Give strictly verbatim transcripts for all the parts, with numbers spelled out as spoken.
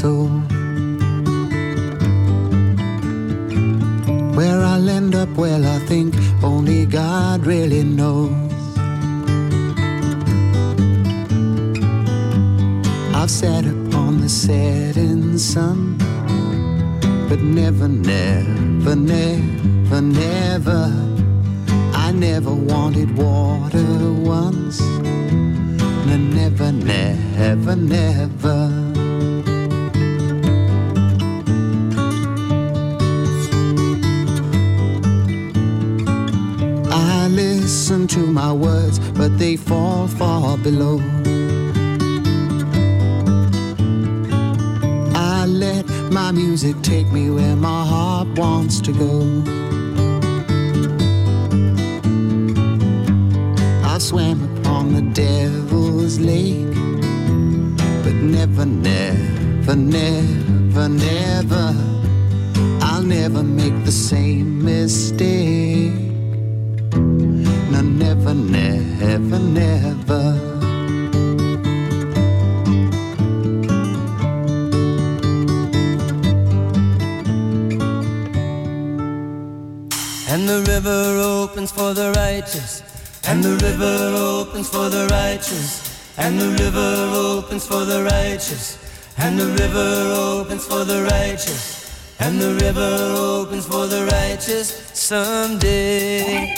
soul. Where I'll end up, well, I think only God really knows. I've sat upon the setting sun, but never, never, never, never, I never wanted water once. No, never, never, never. I listen to my words, but they fall far below. I let my music take me where my heart wants to go. I swam upon the devil's lake, but never, never, never, never, I'll never make the same mistake. No, never, never, never. And the river opens for the righteous, and the river opens for the righteous, and the river opens for the righteous, and the river opens for the righteous, and the river opens for the righteous someday.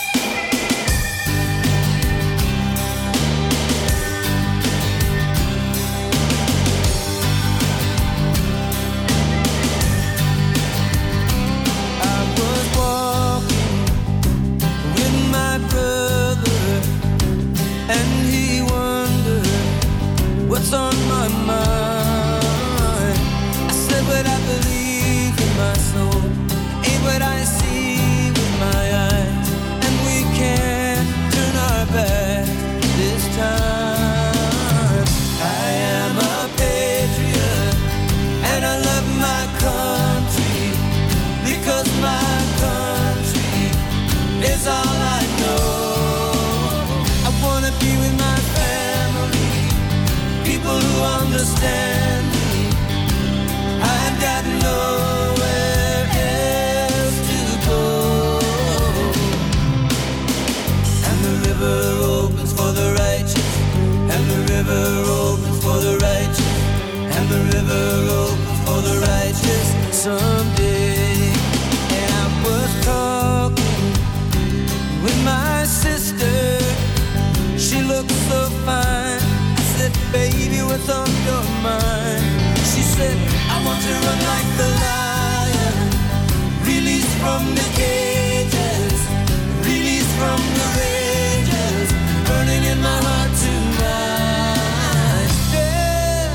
What's on my mind? I said what I believe in my soul, ain't what I see with my eyes, and we can't turn our back this time. I am a patriot, and I love my country, because my country is all I know. I wanna be with my family, people who understand me. I've got nowhere else to go. And the river opens for the righteous, and the river opens for the righteous, and the river opens for the righteous someday. And I was talking with my sister, she looked so fine. Baby, what's on your mind? She said, I want to run like the lion, released from the cages, released from the rages, burning in my heart tonight. Yeah.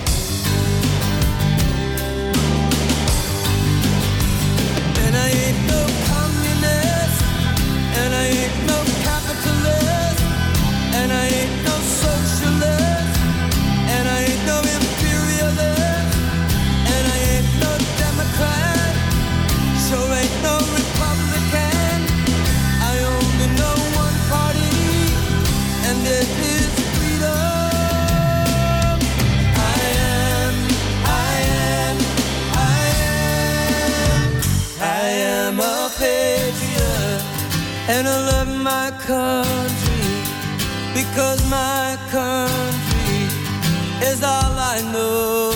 And I ain't no communist, and I ain't no capitalist, and I ain't no socialist, and I ain't no imperialist, and I ain't no Democrat, sure ain't no Republican. I only know one party, and it is freedom. I am, I am, I am, I am a patriot, and I love my country, because my country is all I know.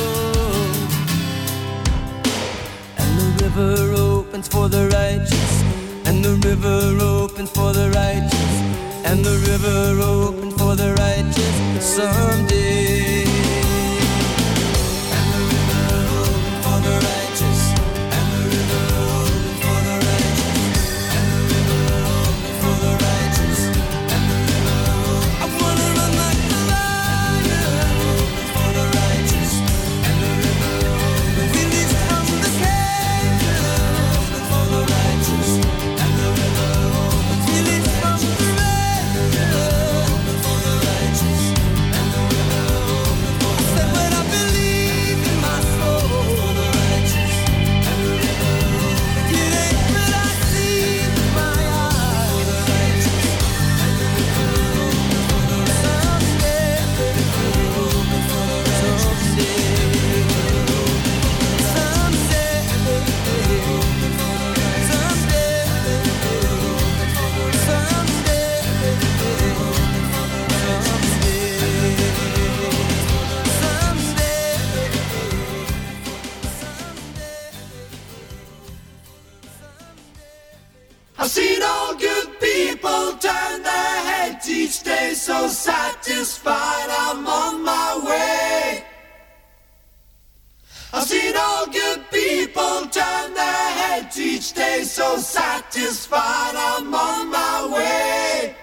And the river opens for the righteous, and the river opens for the righteous, and the river opens for the righteous someday. And the river opens for the righteous, and the river opens for the righteous, and the river opens for the righteous, and the river opens. I wanna run like the lion, for the righteous, and the river opens. Released from the cage, for the righteous, and the river opens. Released from the cage, for the righteous, and the river opens. I've seen all good people turn their heads each day, so satisfied I'm on my way. I've seen all good people turn their heads each day, so satisfied I'm on my way.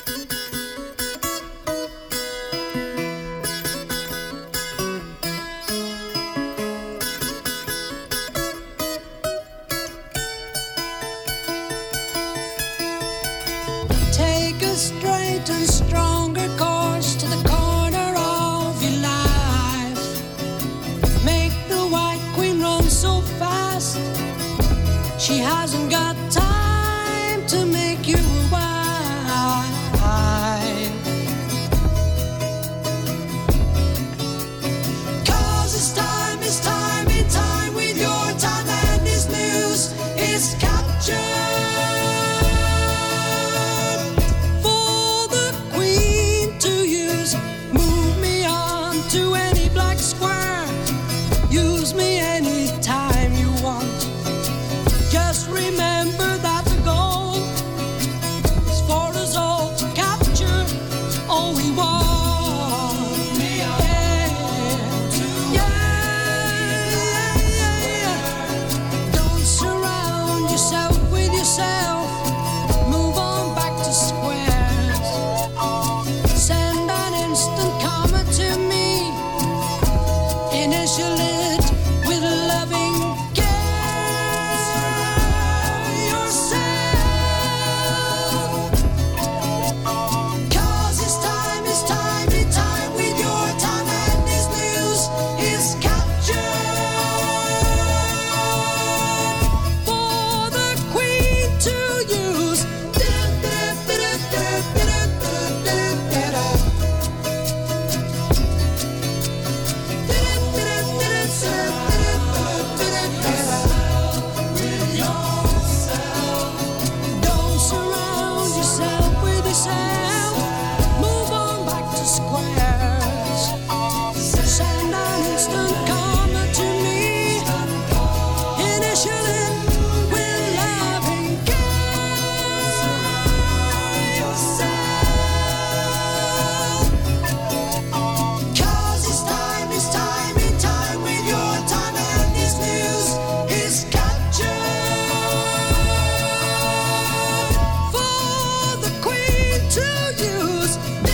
Take a straight and stronger course to the corner of your life. Make the White Queen run so fast, she hasn't got time to make you a wife. Cause it's time, it's time, it's time with your time, and this news is captured. To any black square, use me anytime you want. Just remember that the goal is for us all to capture all we want. Yeah, yeah, yeah, yeah. Don't surround yourself with yourself. Move on back to squares. Send an instant comment to me. Initial it with loving care yourself. Cause it's time, it's time, it's time with your time, and this news is captured for the Queen to use. Don't surround yourself with yourself. Move on back to squares. Send an instant comment to me. Initial it with loving care yourself. Cause it's time, it's time, it's time with your time, and this news is captured for the Queen to use.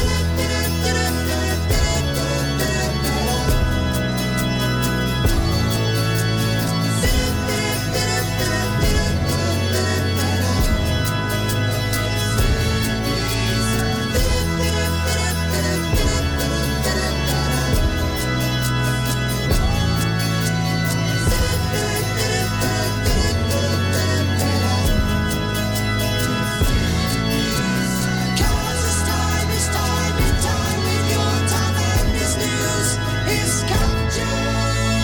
Cause it's time, it's time, it's time with your time, and this news is captured.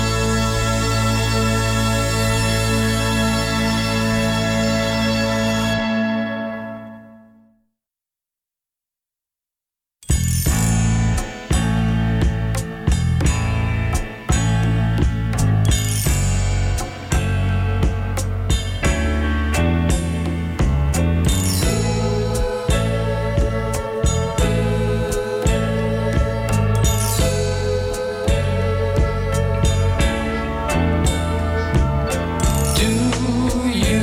Do you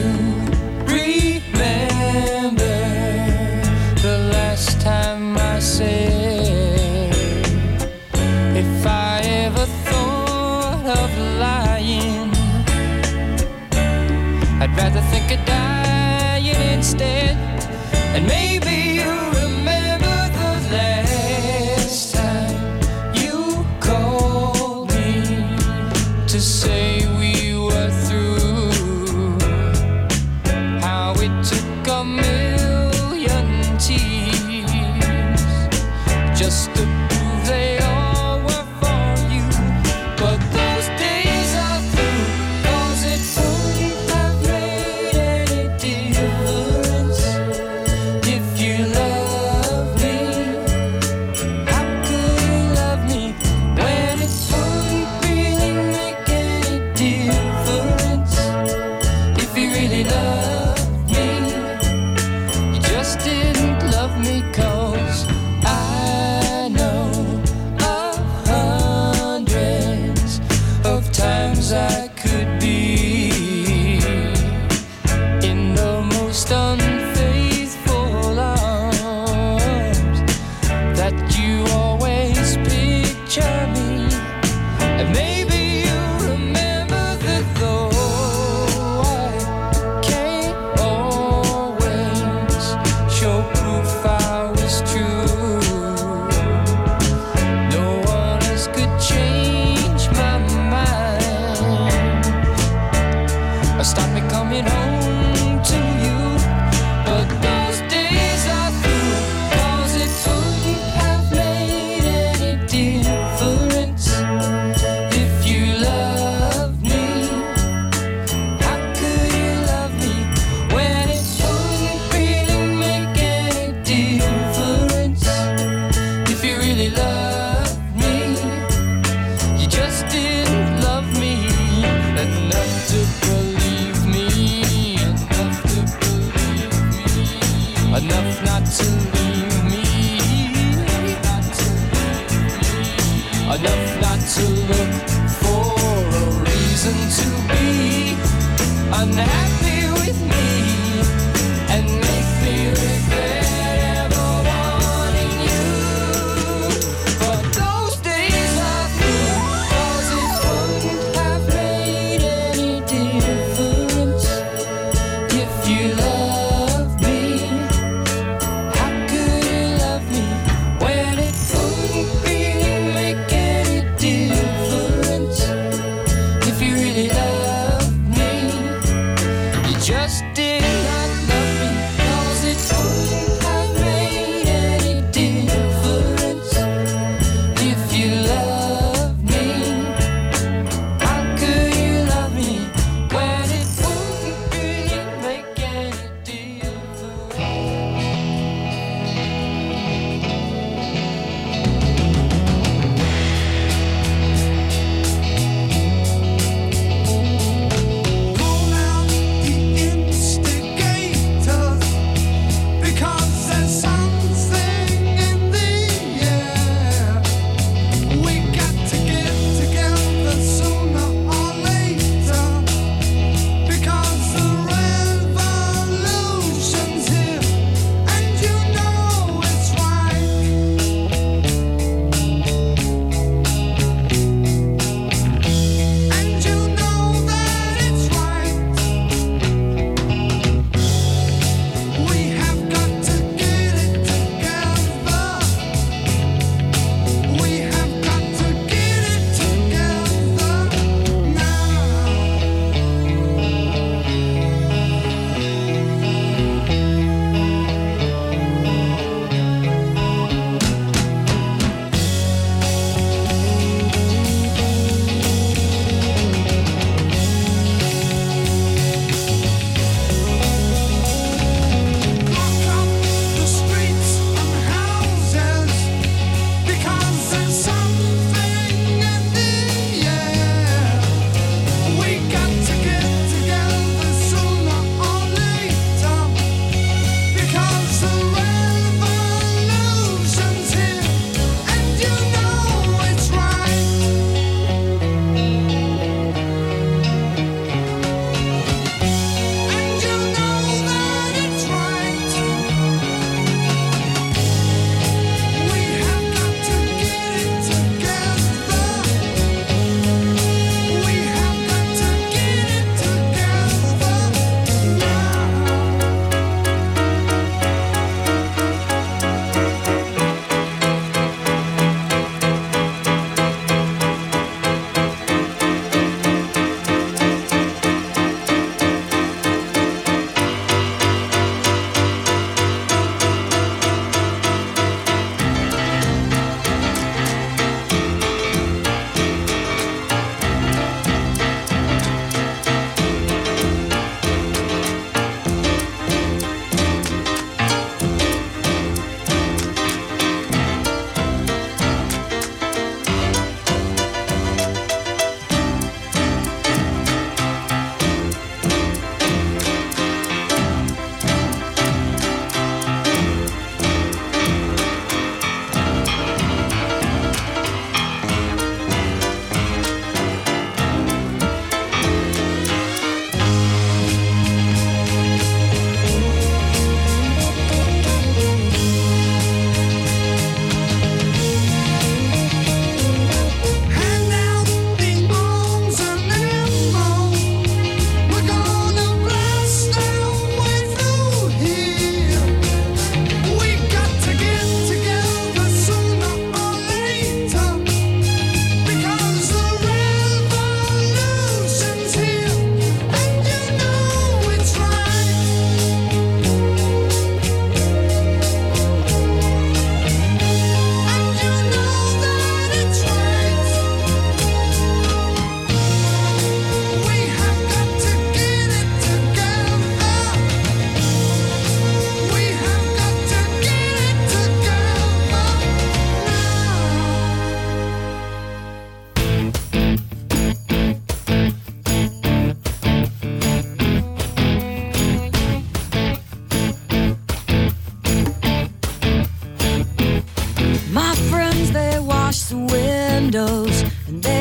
remember the last time I said, if I ever thought of lying, I'd rather think of dying instead? And maybe you remember the last time you called me to say we were through, how it took a million tears just to prove they all were for you. But those days are through, cause it wouldn't have made any difference if you loved me. How could you love me when it wouldn't really make any difference if you really loved me? stop me coming home to you. But those days are through, 'cause it wouldn't have made any difference if you loved me. How could you love me when it wouldn't really make any difference if you really loved me? You just didn't love me enough to believe me, enough to believe me, enough not to leave me, not to leave me, enough not to look for a reason to be unhappy with me and make me regret ever wanting you. But those days are through, 'cause it wouldn't have made any difference if you loved me. How could you love me when it wouldn't really make any difference if you really loved me? You just did not love me, 'cause it wouldn't have made any difference if you loved me. How could you love me when it wouldn't really make any difference? Roll out the interstate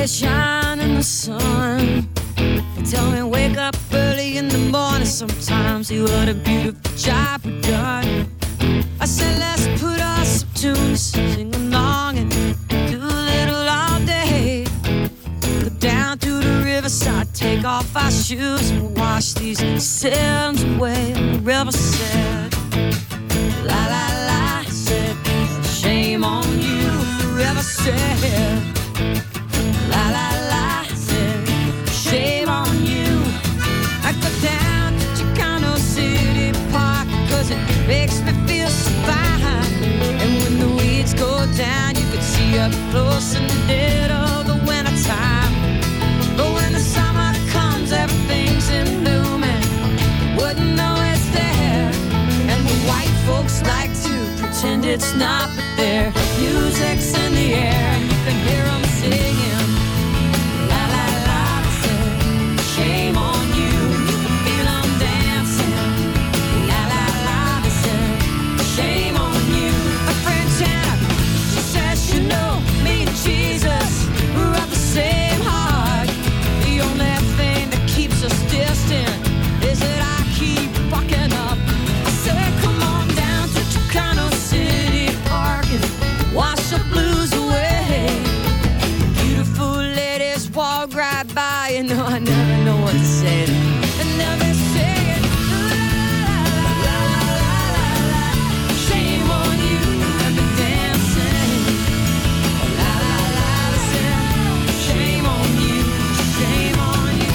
they shine in the sun. They tell me wake up early in the morning sometimes. See what a beautiful job we've done. I said let's put on some tunes, sing along and do a little all day. Go down to the riverside, take off our shoes and wash these sins away. And the river said, la la la, said, shame on you. The river said, la la la, said, shame on you. I go down to Chicano City Park, cause it makes me feel so fine. And when the weeds go down, you can see up close in the dead of the winter time. But when the summer comes, everything's in bloom and you wouldn't know it's there. And the white folks like to pretend it's not, but their music's in the air. You can hear them singing, la la la, they say, shame on you. You can feel them dancing, la la la, they say, shame on you. My friend Janet, she says she know me and Jesus, we're of the same heart. The only thing that keeps us distant is that I keep fucking up. I said come on down to Chicano City Park and wash the blues away. Beautiful ladies walk right by, you know I never know what to say. And they'll be singing, la la la la la la, shame on you. And be dancing, la la la la, shame on you, shame on you.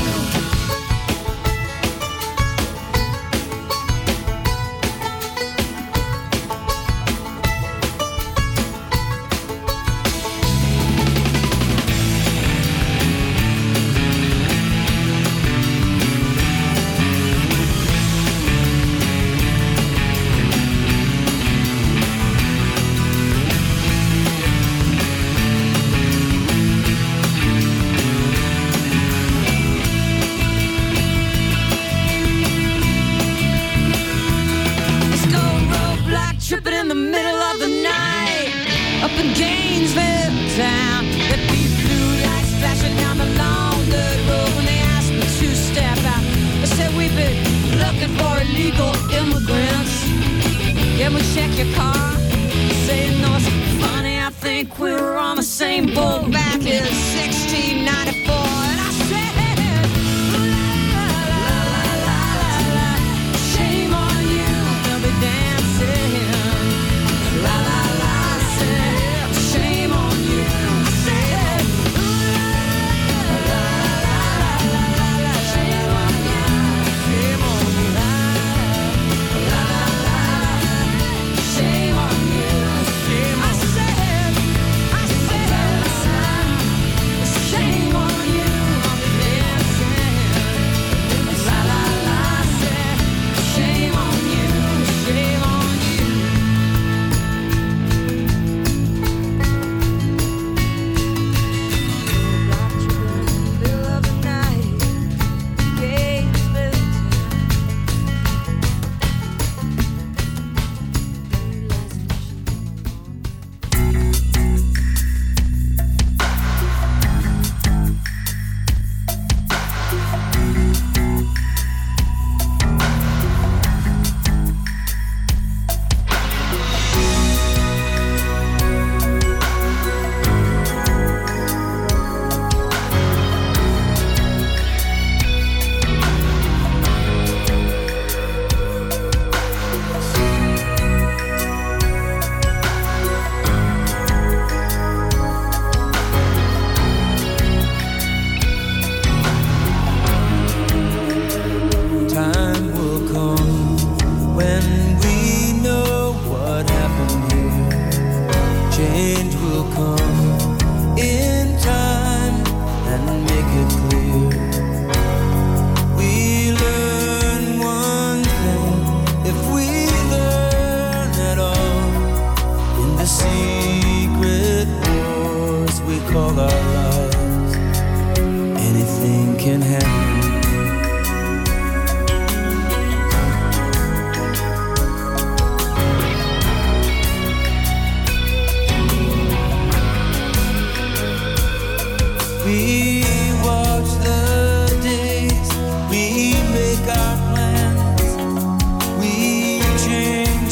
Disco roadblock tripping in the middle of the night. Up in Gainesville town, there be blue lights flashing down the long dirt road. When they asked me to step out, they said we've been looking for illegal immigrants. Can we check your car? Say no, it's funny, I think we were on the same boat back in sixteen ninety-four. And I said, la la la la la la, shame on you. They'll be dancing, la la la, I said, shame on you. I said, la la la la la la, shame on you, shame on you, la la la la, shame on you, shame on you. I said, I said, shame on you.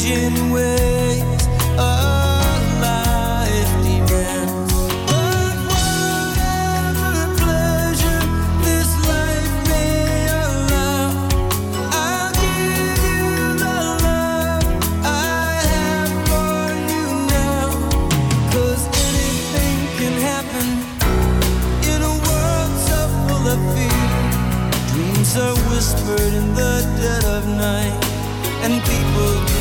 changing ways of life demands. But whatever pleasure this life may allow, I'll give you the love I have for you now. 'Cause anything can happen in a world so full of fear. Dreams are whispered in the dead of night, and people